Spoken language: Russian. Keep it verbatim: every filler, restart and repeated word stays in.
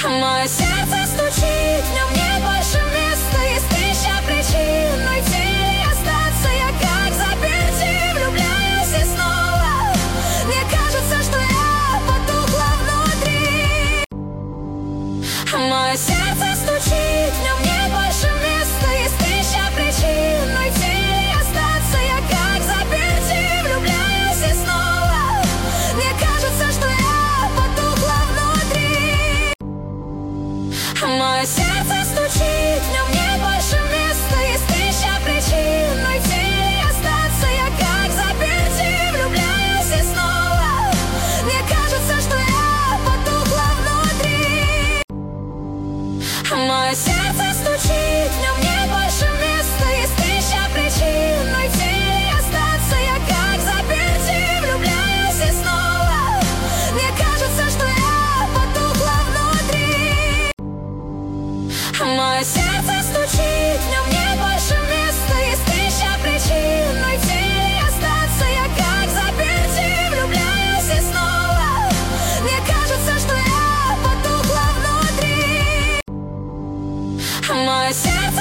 Мое сердце стучит, в нем нет больше места. Есть тысяча причин уйти или остаться. Я как заперти, влюбляюсь и снова. Мне кажется, что я потухла внутри. Мое сердце стучит, в нем нет больше места. Есть тысяча причин уйти или остаться. Я как заперти, влюбляюсь и снова. Мне кажется, что я потухла внутри. Мое сердце стучит, в нем нет больше места. Есть тысяча причин уйти или остаться. Я как заперти, влюбляюсь и снова. Мне кажется, что я потухла внутри. Мое сердце стучит, в нем нет больше места. Есть тысяча причин уйти или остаться. Я как заперти, влюбляюсь и снова. Мне кажется, что я потухла внутри. Мое сердце стучит, в нем нет больше места. Есть тысяча причин уйти или остаться. Я как заперти, влюбляюсь и снова. Мне кажется, что я потухла внутри. Мое сердце